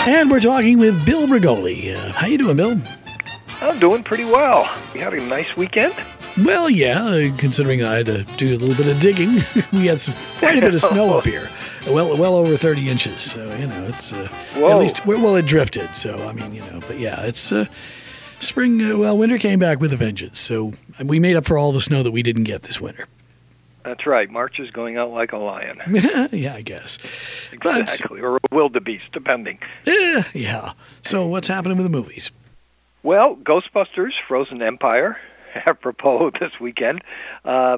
And we're talking with Bill Brigoli. How you doing, Bill? I'm doing pretty well. You had a nice weekend? Well, yeah, considering I had to do a little bit of digging. We had quite a bit of snow up here. Well over 30 inches. So, it's at least, it drifted. So, but yeah, it's spring, winter came back with a vengeance. So we made up for all the snow that we didn't get this winter. That's right. March is going out like a lion. Yeah, I guess. Exactly, or a wildebeest, depending. Yeah. So what's happening with the movies? Well, Ghostbusters, Frozen Empire, apropos this weekend, had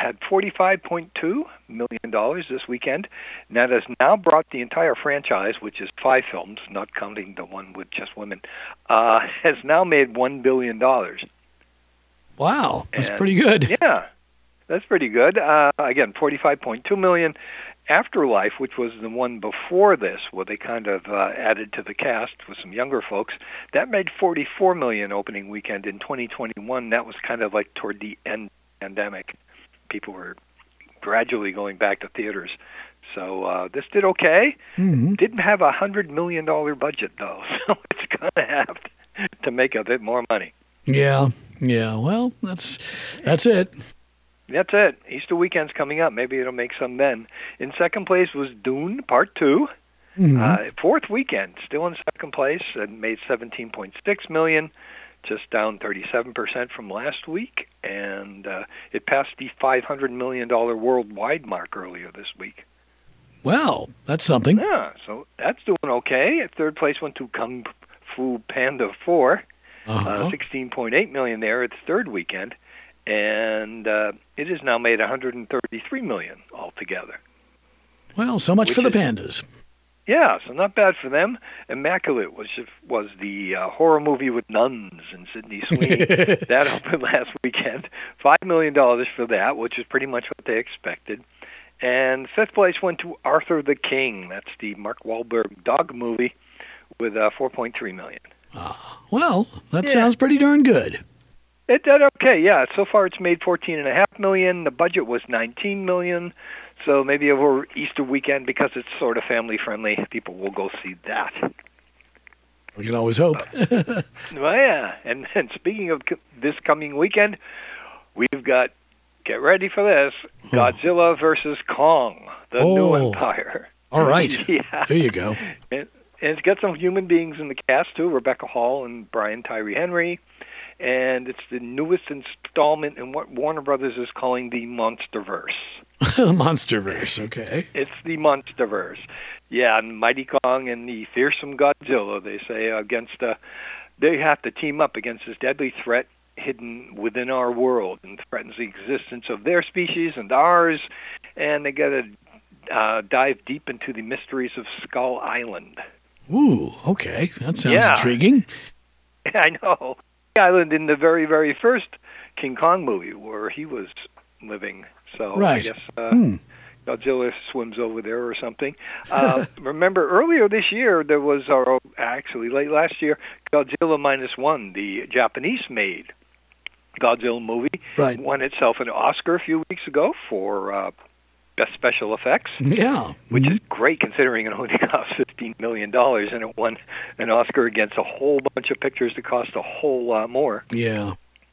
$45.2 million this weekend. And that has now brought the entire franchise, which is 5 films, not counting the one with just women, has now made $1 billion. Wow, that's pretty good. Yeah. That's pretty good. Again, $45.2 million. Afterlife, which was the one before this, where they kind of added to the cast with some younger folks, that made $44 million opening weekend in 2021. That was kind of like toward the end of the pandemic. People were gradually going back to theaters. So this did okay. Mm-hmm. Didn't have a $100 million budget, though, so it's going to have to make a bit more money. Yeah. Well, that's it. That's it. Easter weekend's coming up. Maybe it'll make some then. In second place was Dune Part 2. Mm-hmm. Fourth weekend, still in second place, and made $17.6 million, just down 37% from last week. And it passed the $500 million worldwide mark earlier this week. Well, that's something. Yeah, so that's doing okay. Third place went to Kung Fu Panda 4, $16.8 million there its third weekend. And it has now made $133 million altogether. Well, so much for the pandas. Yeah, so not bad for them. Immaculate was the horror movie with nuns and Sydney Sweeney. That opened last weekend. $5 million for that, which is pretty much what they expected. And fifth place went to Arthur the King. That's the Mark Wahlberg dog movie with $4.3 million. Well, that sounds pretty darn good. It did okay, yeah. So far it's made $14.5 million. The budget was $19 million. So maybe over Easter weekend, because it's sort of family-friendly, people will go see that. We can always hope. Well, yeah. And speaking of this coming weekend, we've got, get ready for this, Godzilla versus Kong, the new empire. All right. Yeah. There you go. And it's got some human beings in the cast, too, Rebecca Hall and Brian Tyree Henry. And it's the newest installment in what Warner Brothers is calling the Monsterverse. Monsterverse, okay. It's the Monsterverse. Yeah, and Mighty Kong and the fearsome Godzilla, they say, they have to team up against this deadly threat hidden within our world and threatens the existence of their species and ours. And they got to dive deep into the mysteries of Skull Island. Ooh, okay. That sounds intriguing. I know. Island in the very, very first King Kong movie where he was living. So right. I guess Godzilla swims over there or something. Remember, earlier this year, there was, actually late last year, Godzilla -1, the Japanese-made Godzilla movie, won itself an Oscar a few weeks ago for Best Special Effects. Yeah. Which is great considering it only cost $15 million and it won an Oscar against a whole bunch of pictures that cost a whole lot more. Yeah.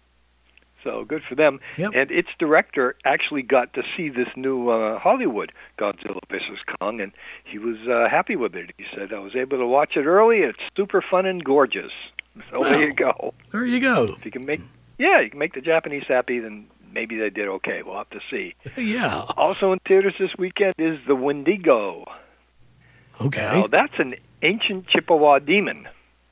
So good for them. Yep. And its director actually got to see this new Hollywood Godzilla vs. Kong, and he was happy with it. He said, I was able to watch it early. It's super fun and gorgeous. So there you go. There you go. If you can make the Japanese happy, then maybe they did okay. We'll have to see. Yeah. Also in theaters this weekend is The Wendigo. Okay. Now, that's an ancient Chippewa demon.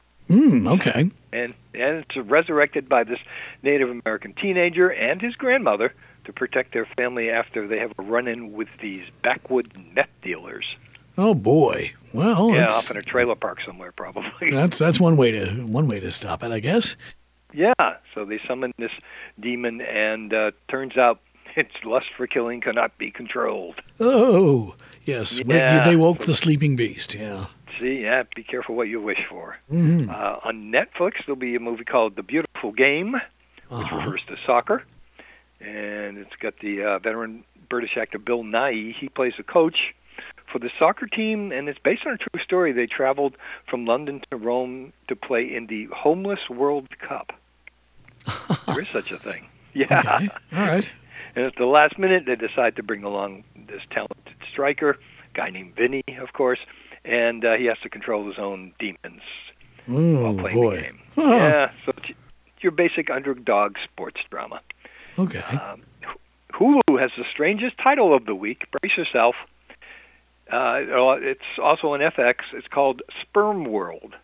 Okay. And it's resurrected by this Native American teenager and his grandmother to protect their family after they have a run-in with these backwood meth dealers. Oh boy! Well, off in a trailer park somewhere, probably. That's one way to stop it, I guess. Yeah. So they summon this demon, and turns out its lust for killing cannot be controlled. Oh yes, they woke the sleeping beast. Yeah. See, be careful what you wish for. Mm-hmm. On Netflix, there'll be a movie called The Beautiful Game, which refers to soccer. And it's got the veteran British actor Bill Nighy. He plays a coach for the soccer team, and it's based on a true story. They traveled from London to Rome to play in the Homeless World Cup. There is such a thing. Yeah. Okay. All right. And at the last minute, they decide to bring along this talented striker, a guy named Vinny, of course, and he has to control his own demons while playing the game. Oh. Yeah, so it's your basic underdog sports drama. Okay. Hulu has the strangest title of the week. Brace yourself. It's also on FX. It's called Sperm World.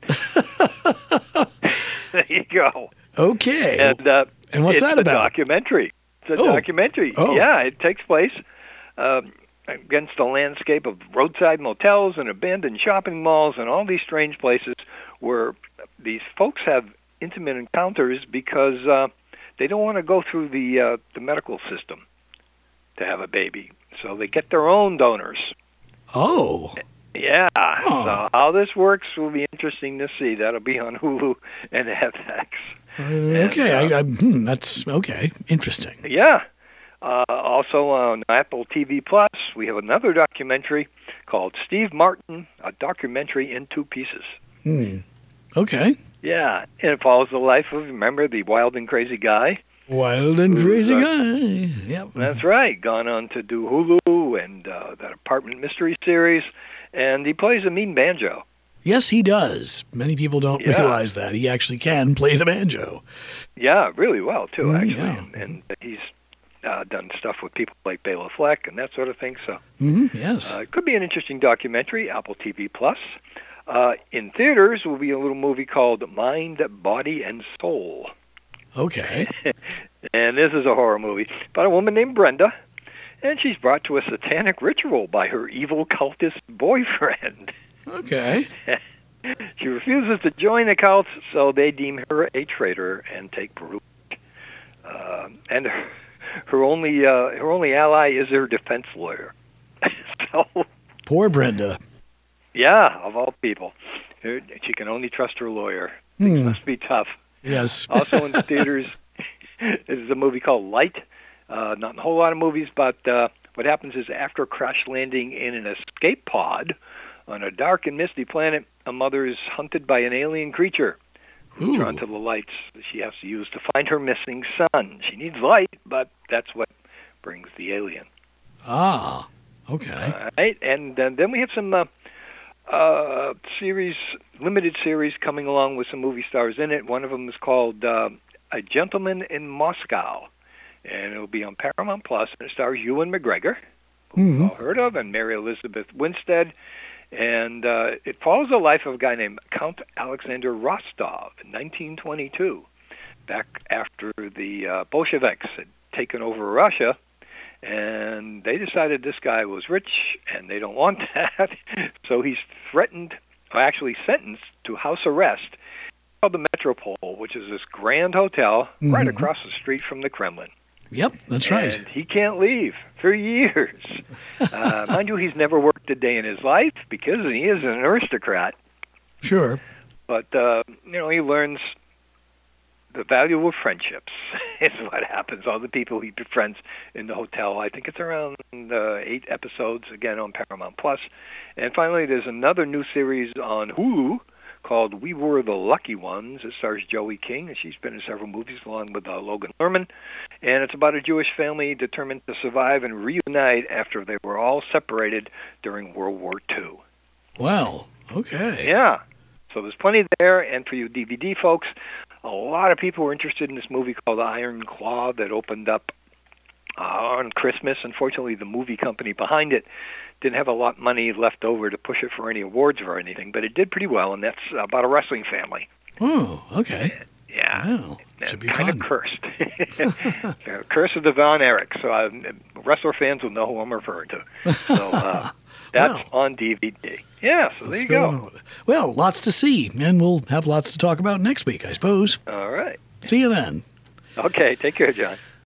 There you go. Okay. And what's that about? It's a documentary. It's a documentary. Oh. Yeah, it takes place against the landscape of roadside motels and abandoned shopping malls and all these strange places where these folks have intimate encounters because they don't want to go through the medical system to have a baby. So they get their own donors. Oh. Yeah. Oh. So how this works will be interesting to see. That'll be on Hulu and FX. Okay. That's okay. Interesting. Yeah. Also on Apple TV Plus, we have another documentary called Steve Martin, a documentary in 2 pieces. Okay. Yeah, and it follows the life of, remember, the wild and crazy guy? Wild and crazy guy. Yep. That's right. Gone on to do Hulu and that Apartment Mystery series, and he plays a mean banjo. Yes, he does. Many people don't realize that. He actually can play the banjo. Yeah, really well, too, actually. Yeah. And he's done stuff with people like Bela Fleck and that sort of thing. So, yes. It could be an interesting documentary, Apple TV Plus. In theaters will be a little movie called Mind, Body, and Soul. Okay. And this is a horror movie about a woman named Brenda, and she's brought to a satanic ritual by her evil cultist boyfriend. Okay. She refuses to join the cult, so they deem her a traitor and take root. And her only ally is her defense lawyer. So poor Brenda. Yeah, of all people. She can only trust her lawyer. It must be tough. Yes. Also in the theaters is a movie called Light. Not in a whole lot of movies, but what happens is after crash landing in an escape pod on a dark and misty planet, a mother is hunted by an alien creature who's drawn to the lights she has to use to find her missing son. She needs light, but that's what brings the alien. Ah, okay. All right, and then we have some limited series coming along with some movie stars in it. One of them is called A Gentleman in Moscow, and it'll be on Paramount Plus, and it stars Ewan McGregor, who we've all heard of, and Mary Elizabeth Winstead. And it follows the life of a guy named Count Alexander Rostov in 1922, back after the Bolsheviks had taken over Russia, and they decided this guy was rich, and they don't want that, so he's sentenced to house arrest called the Metropole, which is this grand hotel right across the street from the Kremlin. Yep, that's right. And he can't leave for years. Mind you, he's never worked a day in his life because he is an aristocrat. Sure. But, he learns the value of friendships is what happens. All the people he befriends in the hotel. I think it's around 8 episodes, again, on Paramount Plus. And finally, there's another new series on Hulu called We Were the Lucky Ones. It stars Joey King, and she's been in several movies along with Logan Lerman. And it's about a Jewish family determined to survive and reunite after they were all separated during World War II. Wow. Okay. Yeah. So there's plenty there. And for you DVD folks, a lot of people were interested in this movie called Iron Claw that opened up on Christmas. Unfortunately, the movie company behind it didn't have a lot of money left over to push it for any awards or anything, but it did pretty well, and that's about a wrestling family. Oh, okay. Yeah. Wow. Should be kind fun. of cursed. Curse of the Von Erich. So wrestler fans will know who I'm referring to. So that's on DVD. Yeah, so there you go. Well, lots to see, and we'll have lots to talk about next week, I suppose. All right. See you then. Okay, take care, John.